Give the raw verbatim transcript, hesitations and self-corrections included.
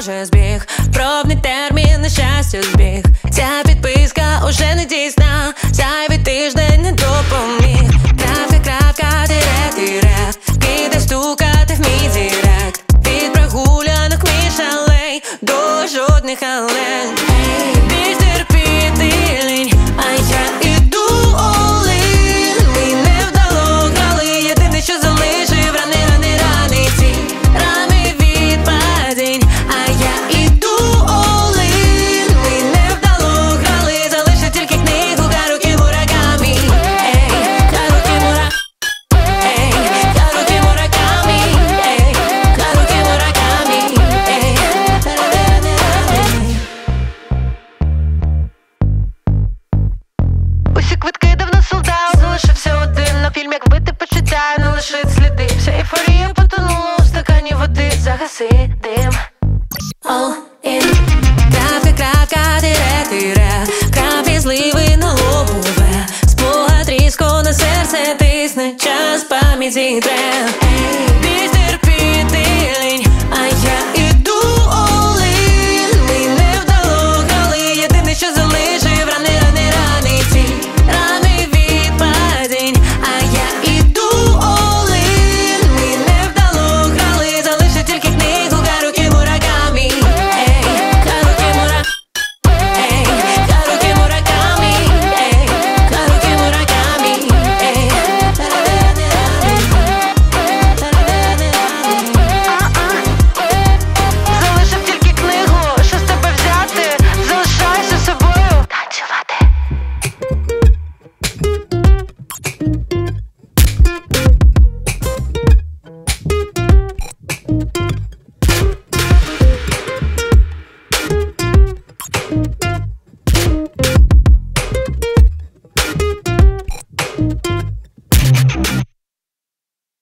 може збіг, пробний термін на щастя збіг. Ця підписка уже не дійсна, зайвий тиждень не допоміг. Крапка, крапка, тире, тире, піде стукати в мій директ. Від прогулянок між алей до жодних алей. Більш терпіти лінь, а я іду all-in. Ми не вдало грали, єдине, що залишив рани, рани, рани ці рани від падінь. А я іду all-in. Ми не вдало грали, залишив тільки книгу Харукі Муракамі. Ей, Харукі Мура, ей, Харукі Муракамі, ей, Харукі Муракамі, ей, усі квитки давно солдат, залишився один. На фільм, як вбити почуття, не лишить сліди. Вся ейфорія потонула у стакані води. Загаси дим. All in. Крапка, крапка, тире, тире, краплі зливи на лобове. Спогад різко на серце тисне, час пам'яті тре.